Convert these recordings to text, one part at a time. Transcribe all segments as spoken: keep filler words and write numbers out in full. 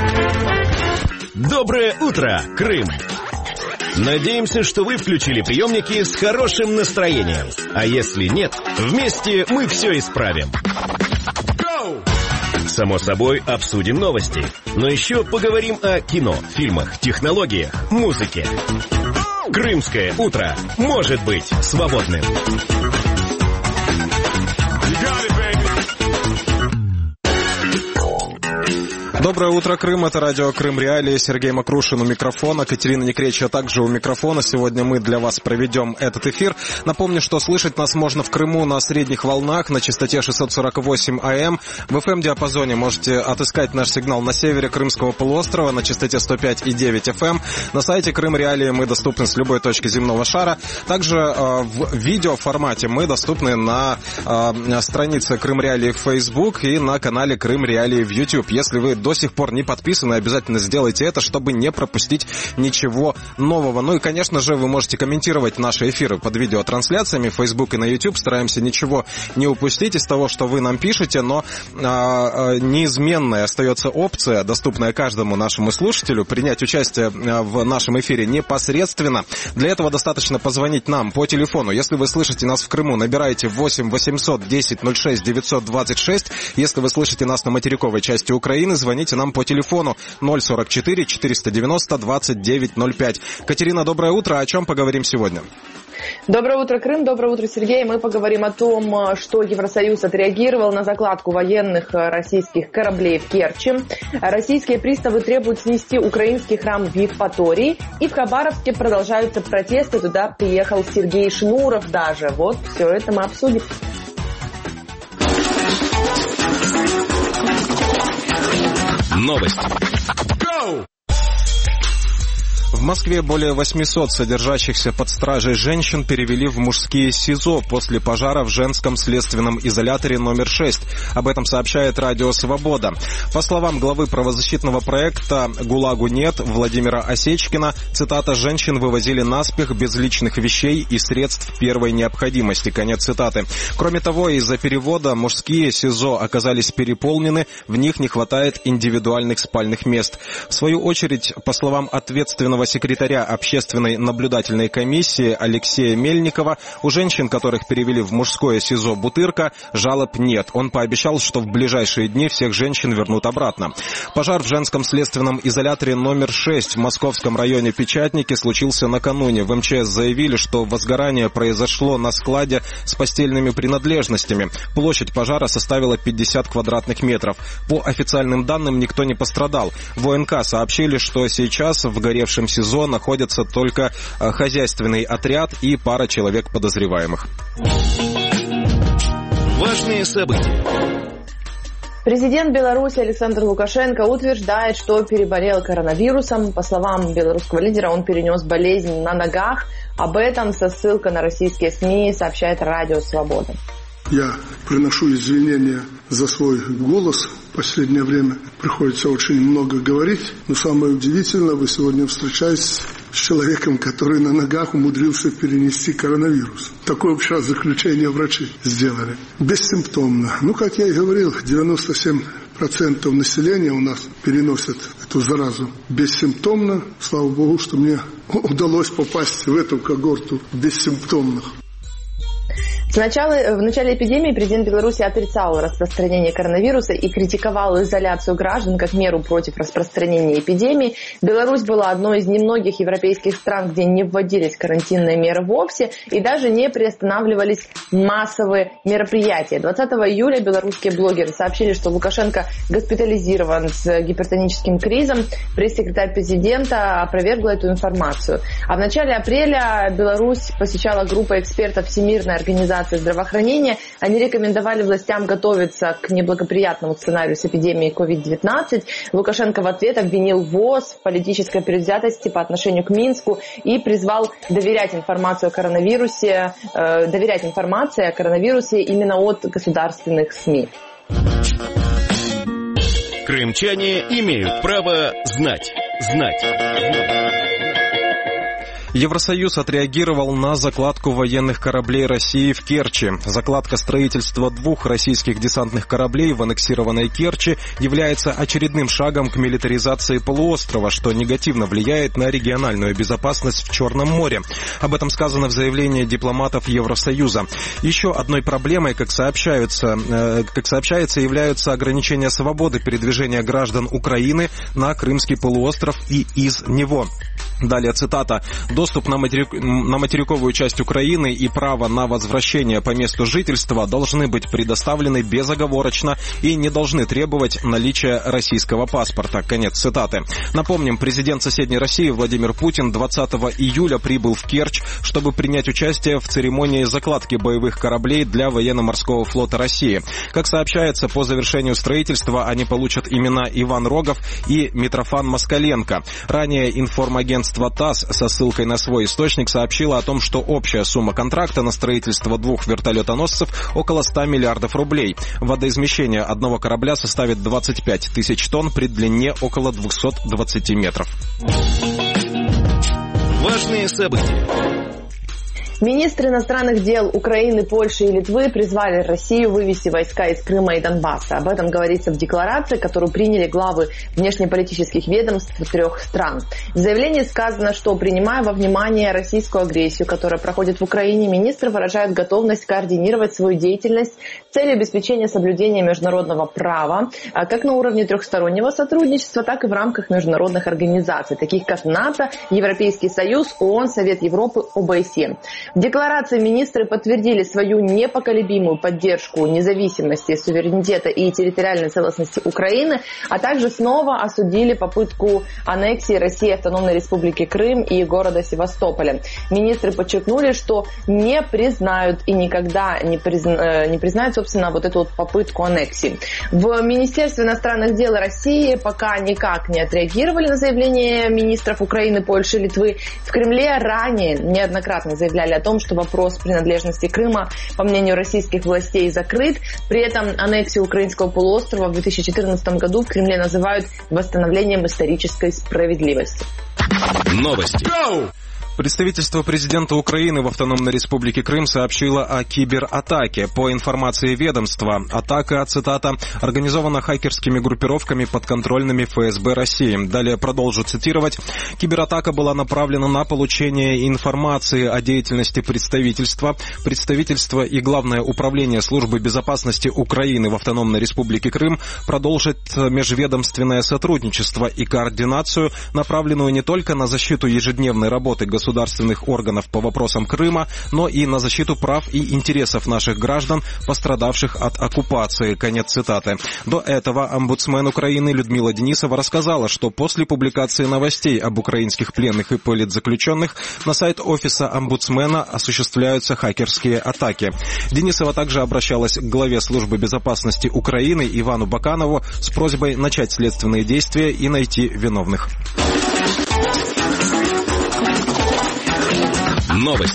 Доброе утро, Крым! Надеемся, что вы включили приемники с хорошим настроением. А если нет, вместе мы все исправим. Само собой, обсудим новости. Но еще поговорим о кино, фильмах, технологиях, музыке. Крымское утро может быть свободным. Доброе утро, Крым. Это радио Крым Реалии. Сергей Макрушин у микрофона, Катерина Некречья также у микрофона. Сегодня мы для вас проведем этот эфир. Напомню, что слышать нас можно в Крыму на средних волнах на частоте шестьсот сорок восемь АМ. В эф эм-диапазоне можете отыскать наш сигнал на севере Крымского полуострова на частоте сто пять и девять эф эм. На сайте Крым Реалии мы доступны с любой точки земного шара. Также э, в видеоформате мы доступны на э, странице Крым Реалии в Facebook и на канале Крым Реалии в YouTube. Если вы до До сих пор не подписаны, обязательно сделайте это, чтобы не пропустить ничего нового. Ну и, конечно же, вы можете комментировать наши эфиры под видеотрансляциями в Facebook и на YouTube. Стараемся ничего не упустить из того, что вы нам пишете, но а, неизменная остается опция, доступная каждому нашему слушателю, принять участие в нашем эфире непосредственно. Для этого достаточно позвонить нам по телефону. Если вы слышите нас в Крыму, набирайте восемь восемьсот десять ноль шесть девятьсот двадцать шесть. Если вы слышите нас на материковой части Украины, звоните нам по телефону ноль сорок четыре четыреста девяносто двадцать девять ноль пять. Катерина, доброе утро. О чем поговорим сегодня? Доброе утро, Крым. Доброе утро, Сергей. Мы поговорим о том, что Евросоюз отреагировал на закладку военных российских кораблей в Керчи. Российские приставы требуют снести украинский храм в Евпатории. И в Хабаровске продолжаются протесты. Туда приехал Сергей Шнуров даже. Вот все это мы обсудим. Новости. Go! В Москве более восьмисот содержащихся под стражей женщин перевели в мужские СИЗО после пожара в женском следственном изоляторе номер шесть. Об этом сообщает Радио Свобода. По словам главы правозащитного проекта «ГУЛАГу нет» Владимира Осечкина, цитата, «женщин вывозили наспех без личных вещей и средств первой необходимости». Конец цитаты. Кроме того, из-за перевода мужские СИЗО оказались переполнены, в них не хватает индивидуальных спальных мест. В свою очередь, по словам ответственного секретаря общественной наблюдательной комиссии Алексея Мельникова, у женщин, которых перевели в мужское СИЗО «Бутырка», жалоб нет. Он пообещал, что в ближайшие дни всех женщин вернут обратно. Пожар в женском следственном изоляторе номер шесть в московском районе Печатники случился накануне. В эм че эс заявили, что возгорание произошло на складе с постельными принадлежностями. Площадь пожара составила пятьдесят квадратных метров. По официальным данным, никто не пострадал. В о эн ка сообщили, что сейчас в горевшем СИЗО находятся только хозяйственный отряд и пара человек подозреваемых. Важные события. Президент Беларуси Александр Лукашенко утверждает, что переболел коронавирусом. По словам белорусского лидера, он перенес болезнь на ногах. Об этом со ссылкой на российские СМИ сообщает Радио Свобода. Я приношу извинения за свой голос. В последнее время приходится очень много говорить. Но самое удивительное, вы сегодня встречаетесь с человеком, который на ногах умудрился перенести коронавирус. Такое вообще заключение врачи сделали. Бессимптомно. Ну, как я и говорил, девяносто семь процентов населения у нас переносят эту заразу бессимптомно. Слава Богу, что мне удалось попасть в эту когорту бессимптомных. Сначала, в начале эпидемии президент Беларуси отрицал распространение коронавируса и критиковал изоляцию граждан как меру против распространения эпидемии. Беларусь была одной из немногих европейских стран, где не вводились карантинные меры вовсе и даже не приостанавливались массовые мероприятия. двадцатого июля белорусские блогеры сообщили, что Лукашенко госпитализирован с гипертоническим кризом. Пресс-секретарь президента опровергла эту информацию. А в начале апреля Беларусь посещала группа экспертов Всемирной организации здравоохранения. Они рекомендовали властям готовиться к неблагоприятному сценарию с эпидемией ковид девятнадцать. Лукашенко в ответ обвинил ВОЗ в политической предвзятости по отношению к Минску и призвал доверять информацию о коронавирусе, э, доверять информации о коронавирусе именно от государственных СМИ. Крымчане имеют право знать. Знать. Евросоюз отреагировал на закладку военных кораблей России в Керчи. Закладка строительства двух российских десантных кораблей в аннексированной Керчи является очередным шагом к милитаризации полуострова, что негативно влияет на региональную безопасность в Черном море. Об этом сказано в заявлении дипломатов Евросоюза. Еще одной проблемой, как сообщаются, э, как сообщается, являются ограничения свободы передвижения граждан Украины на Крымский полуостров и из него. Далее цитата. «Доступ на, материк... на материковую часть Украины и право на возвращение по месту жительства должны быть предоставлены безоговорочно и не должны требовать наличия российского паспорта». Конец цитаты. Напомним, президент соседней России Владимир Путин двадцатого июля прибыл в Керчь, чтобы принять участие в церемонии закладки боевых кораблей для военно-морского флота России. Как сообщается, по завершению строительства они получат имена Иван Рогов и Митрофан Москаленко. Ранее информагентство ТАСС со ссылкой на свой источник сообщила о том, что общая сумма контракта на строительство двух вертолетоносцев около ста миллиардов рублей. Водоизмещение одного корабля составит двадцать пять тысяч тонн при длине около двухсот двадцати метров. Важные события. Министры иностранных дел Украины, Польши и Литвы призвали Россию вывести войска из Крыма и Донбасса. Об этом говорится в декларации, которую приняли главы внешнеполитических ведомств трех стран. В заявлении сказано, что, принимая во внимание российскую агрессию, которая проходит в Украине, министры выражают готовность координировать свою деятельность с целью обеспечения соблюдения международного права, как на уровне трехстороннего сотрудничества, так и в рамках международных организаций, таких как НАТО, Европейский Союз, ООН, Совет Европы, ОБСЕ. В декларации министры подтвердили свою непоколебимую поддержку независимости, суверенитета и территориальной целостности Украины, а также снова осудили попытку аннексии России Автономной Республики Крым и города Севастополя. Министры подчеркнули, что не признают и никогда не, призна... не признают, собственно, вот эту вот попытку аннексии. В Министерстве иностранных дел России пока никак не отреагировали на заявление министров Украины, Польши и Литвы. В Кремле ранее неоднократно заявляли о том, что вопрос принадлежности Крыма, по мнению российских властей, закрыт. При этом аннексию украинского полуострова в две тысячи четырнадцатом году в Кремле называют восстановлением исторической справедливости. Новости. Представительство президента Украины в Автономной Республике Крым сообщило о кибератаке. По информации ведомства, атака, цитата, организована хакерскими группировками, подконтрольными эф эс бэ России. Далее продолжу цитировать. Кибератака была направлена на получение информации о деятельности представительства. Представительство и Главное управление службы безопасности Украины в Автономной Республике Крым продолжит межведомственное сотрудничество и координацию, направленную не только на защиту ежедневной работы государства, государственных органов по вопросам Крыма, но и на защиту прав и интересов наших граждан, пострадавших от оккупации. Конец цитаты. До этого омбудсмен Украины Людмила Денисова рассказала, что после публикации новостей об украинских пленных и политзаключенных на сайт офиса омбудсмена осуществляются хакерские атаки. Денисова также обращалась к главе службы безопасности Украины Ивану Баканову с просьбой начать следственные действия и найти виновных. Новости.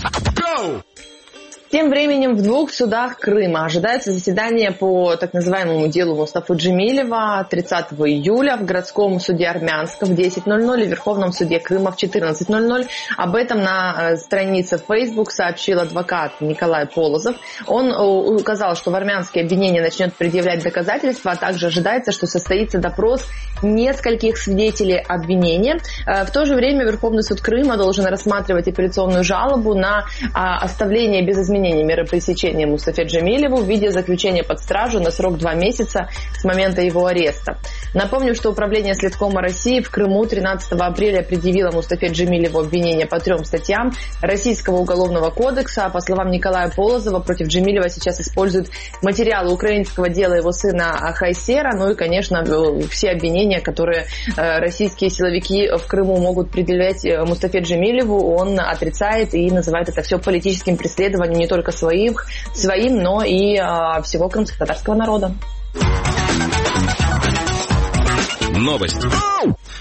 Тем временем в двух судах Крыма ожидается заседание по так называемому делу Мустафы Джемилева тридцатого июля в городском суде Армянска в десять ноль ноль и в Верховном суде Крыма в четырнадцать ноль ноль. Об этом на странице Facebook сообщил адвокат Николай Полозов. Он указал, что в Армянске обвинение начнет предъявлять доказательства, а также ожидается, что состоится допрос нескольких свидетелей обвинения. В то же время Верховный суд Крыма должен рассматривать апелляционную жалобу на оставление без изменения меры пресечения Мустафе Джемилеву в виде заключения под стражу на срок два месяца с момента его ареста. Напомню, что Управление Следкома России в Крыму тринадцатого апреля предъявило Мустафе Джемилеву обвинение по трем статьям Российского уголовного кодекса. По словам Николая Полозова, против Джемилева сейчас используют материалы украинского дела его сына Хайсера, ну и, конечно, все обвинения, которые российские силовики в Крыму могут предъявлять Мустафе Джемилеву, он отрицает и называет это все политическим преследованием не только своих, своим, но и а, всего крымско-татарского народа. Новости.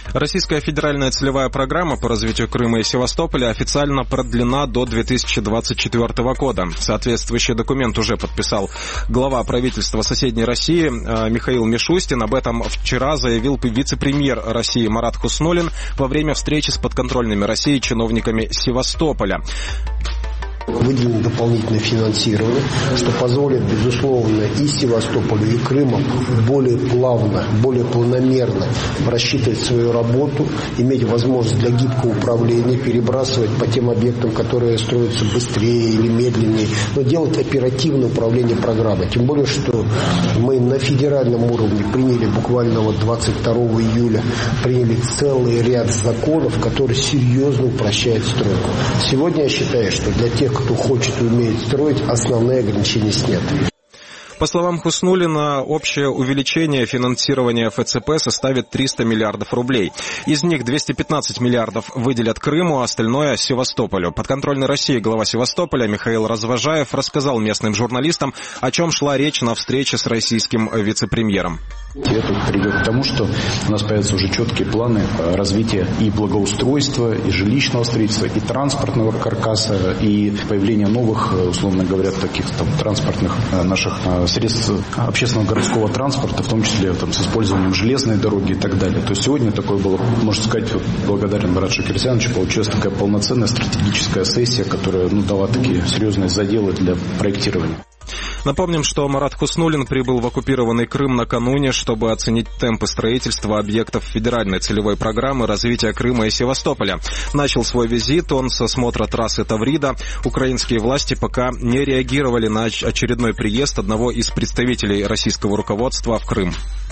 Российская федеральная целевая программа по развитию Крыма и Севастополя официально продлена до две тысячи двадцать четвёртого года. Соответствующий документ уже подписал глава правительства соседней России Михаил Мишустин. Об этом вчера заявил вице-премьер России Марат Хуснуллин во время встречи с подконтрольными России чиновниками Севастополя. Выделено дополнительное финансирование, что позволит, безусловно, и Севастополю, и Крыму более плавно, более планомерно рассчитывать свою работу, иметь возможность для гибкого управления, перебрасывать по тем объектам, которые строятся быстрее или медленнее, но делать оперативное управление программой. Тем более, что мы на федеральном уровне приняли буквально вот двадцать второго июля приняли целый ряд законов, которые серьезно упрощают стройку. Сегодня я считаю, что для тех, кто хочет и умеет строить, основные ограничения сняты. По словам Хуснуллина, общее увеличение финансирования эф цэ пэ составит триста миллиардов рублей. Из них двести пятнадцать миллиардов выделят Крыму, а остальное – Севастополю. Подконтрольный России глава Севастополя Михаил Развожаев рассказал местным журналистам, о чем шла речь на встрече с российским вице-премьером. И это приведет к тому, что у нас появятся уже четкие планы развития и благоустройства, и жилищного строительства, и транспортного каркаса, и появления новых, условно говоря, таких там, транспортных наших средств общественного городского транспорта, в том числе там, с использованием железной дороги и так далее. То есть сегодня такое было, можно сказать, благодарен Марату Кирсановичу, получилась такая полноценная стратегическая сессия, которая ну, дала такие серьезные заделы для проектирования. Напомним, что Марат Хуснуллин прибыл в оккупированный Крым накануне, чтобы оценить темпы строительства объектов федеральной целевой программы развития Крыма и Севастополя. Начал свой визит он с осмотра трассы Таврида. Украинские власти пока не реагировали на очередной приезд одного из представителей российского руководства в Крым.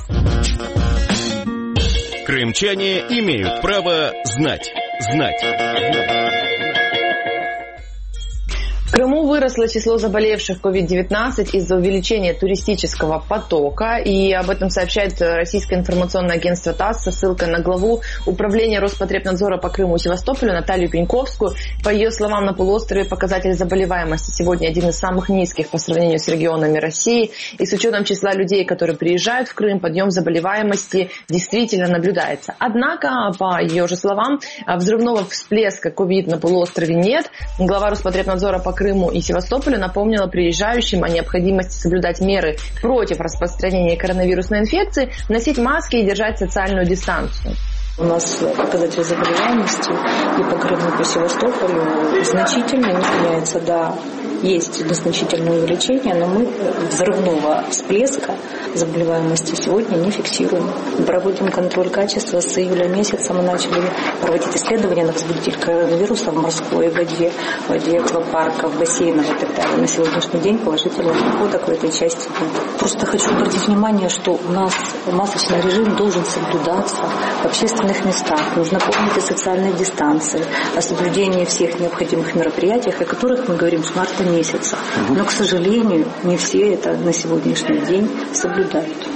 Крымчане имеют право знать. Знать. В Крыму выросло число заболевших ковид девятнадцать из-за увеличения туристического потока, и об этом сообщает российское информационное агентство ТАСС со ссылкой на главу управления Роспотребнадзора по Крыму и Севастополю Наталью Пеньковскую. По ее словам, на полуострове показатель заболеваемости сегодня один из самых низких по сравнению с регионами России, и с учетом числа людей, которые приезжают в Крым, подъем заболеваемости действительно наблюдается. Однако, по ее же словам, взрывного всплеска ковид на полуострове нет. Глава Роспотребнадзора по Крыму и Севастополю напомнила приезжающим о необходимости соблюдать меры против распространения коронавирусной инфекции, носить маски и держать социальную дистанцию. У нас показатель заболеваемости и по Крыму, и по Севастополю значительно не меняется. Да, есть незначительное увеличение, но мы взрывного всплеска заболеваемости сегодня не фиксируем. Проводим контроль качества. С июля месяца мы начали проводить исследования на возбудитель коронавируса в морской воде, в воде аквапарков, бассейнов и так далее. На сегодняшний день положительных находок в этой части нет. Просто хочу обратить внимание, что у нас масочный режим должен соблюдаться в общественных местах. Нужно помнить о социальной дистанции, о соблюдении всех необходимых мероприятий, о которых мы говорим с марта месяца. Но, к сожалению, не все это на сегодняшний день соблюдают.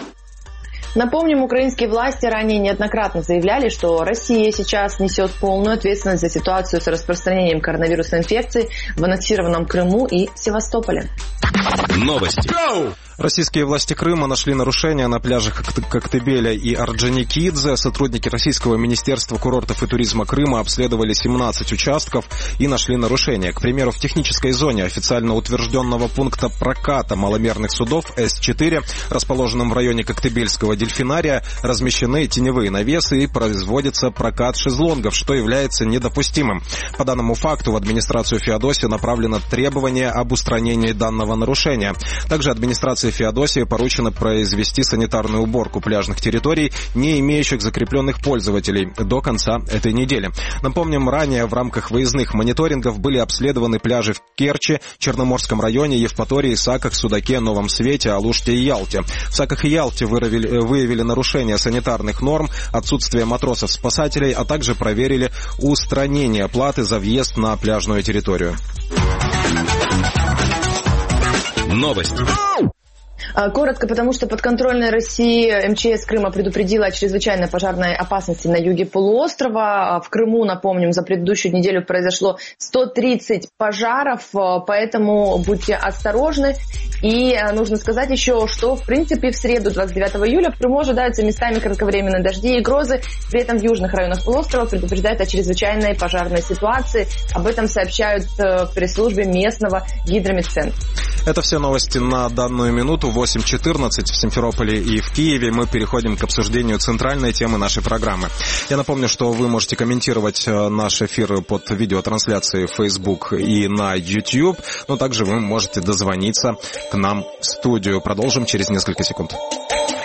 Напомним, украинские власти ранее неоднократно заявляли, что Россия сейчас несет полную ответственность за ситуацию с распространением коронавирусной инфекции в аннексированном Крыму и Севастополе. Новости. Российские власти Крыма нашли нарушения на пляжах Коктебеля и Орджоникидзе. Сотрудники Российского министерства курортов и туризма Крыма обследовали семнадцать участков и нашли нарушения. К примеру, в технической зоне официально утвержденного пункта проката маломерных судов эс четыре, расположенном в районе Коктебельского дельфинария, размещены теневые навесы и производится прокат шезлонгов, что является недопустимым. По данному факту в администрацию Феодосии направлено требование об устранении данного нарушения. Также администрации Феодосии поручено произвести санитарную уборку пляжных территорий, не имеющих закрепленных пользователей, до конца этой недели. Напомним, ранее в рамках выездных мониторингов были обследованы пляжи в Керчи, Черноморском районе, Евпатории, Саках, Судаке, Новом Свете, Алуште и Ялте. В Саках и Ялте выявили, выявили нарушение санитарных норм, отсутствие матросов-спасателей, а также проверили устранение платы за въезд на пляжную территорию. Новости. Коротко, потому что подконтрольная России эм че эс Крыма предупредила о чрезвычайной пожарной опасности на юге полуострова. В Крыму, напомним, за предыдущую неделю произошло сто тридцать пожаров, поэтому будьте осторожны. И нужно сказать еще, что, в принципе, в среду, двадцать девятого июля, в Крыму ожидаются местами кратковременные дожди и грозы. При этом в южных районах полуострова предупреждают о чрезвычайной пожарной ситуации. Об этом сообщают в пресс-службе местного гидрометцентра. Это все новости на данную минуту. восемь четырнадцать в Симферополе и в Киеве. Мы переходим к обсуждению центральной темы нашей программы. Я напомню, что вы можете комментировать наш эфир под видеотрансляцией в Facebook и на YouTube, но также вы можете дозвониться к нам в студию. Продолжим через несколько секунд.